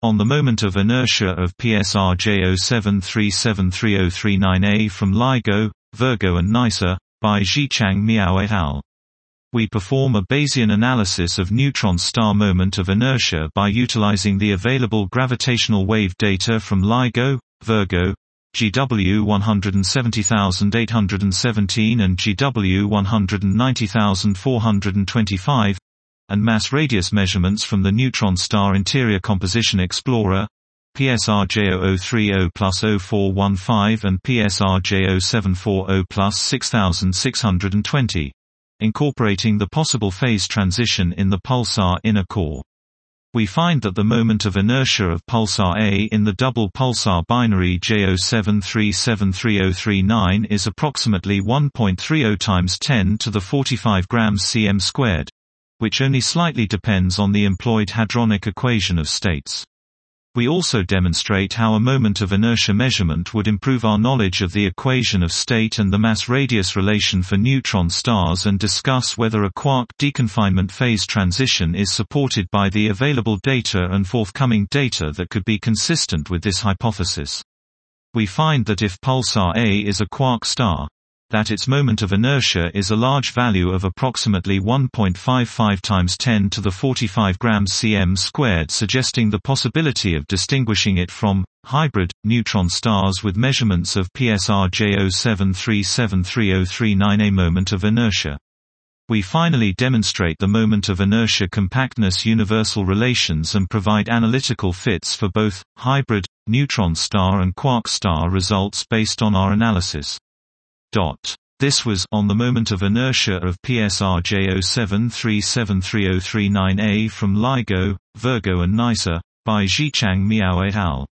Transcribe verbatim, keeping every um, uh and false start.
On the moment of inertia of P S R J zero seven three seven three zero three nine A from LIGO, Virgo and NICER, by Zhichang Miao et al. We perform a Bayesian analysis of neutron star moment of inertia by utilizing the available gravitational wave data from LIGO, Virgo, G W one hundred seventy thousand eight hundred seventeen and G W one hundred ninety thousand four hundred twenty-five, and mass radius measurements from the Neutron Star Interior Composition Explorer, P S R J zero zero three zero plus zero four one five and P S R J zero seven four zero plus six thousand six hundred twenty, incorporating the possible phase transition in the pulsar inner core. We find that the moment of inertia of pulsar A in the double pulsar binary J zero seven three seven three zero three nine is approximately one point three zero times ten to the forty-five grams cm squared, which only slightly depends on the employed hadronic equation of states. We also demonstrate how a moment of inertia measurement would improve our knowledge of the equation of state and the mass-radius relation for neutron stars, and discuss whether a quark deconfinement phase transition is supported by the available data and forthcoming data that could be consistent with this hypothesis. We find that if pulsar A is a quark star, that its moment of inertia is a large value of approximately one point five five times ten to the forty-five grams cm squared, suggesting the possibility of distinguishing it from hybrid neutron stars with measurements of P S R J zero seven three seven three zero three nine A moment of inertia. We finally demonstrate the moment of inertia compactness universal relations and provide analytical fits for both hybrid neutron star and quark star results based on our analysis. This was On the Moment of Inertia of P S R J zero seven three seven three zero three nine A from LIGO, Virgo and NICER, by Zhichang Miao et al.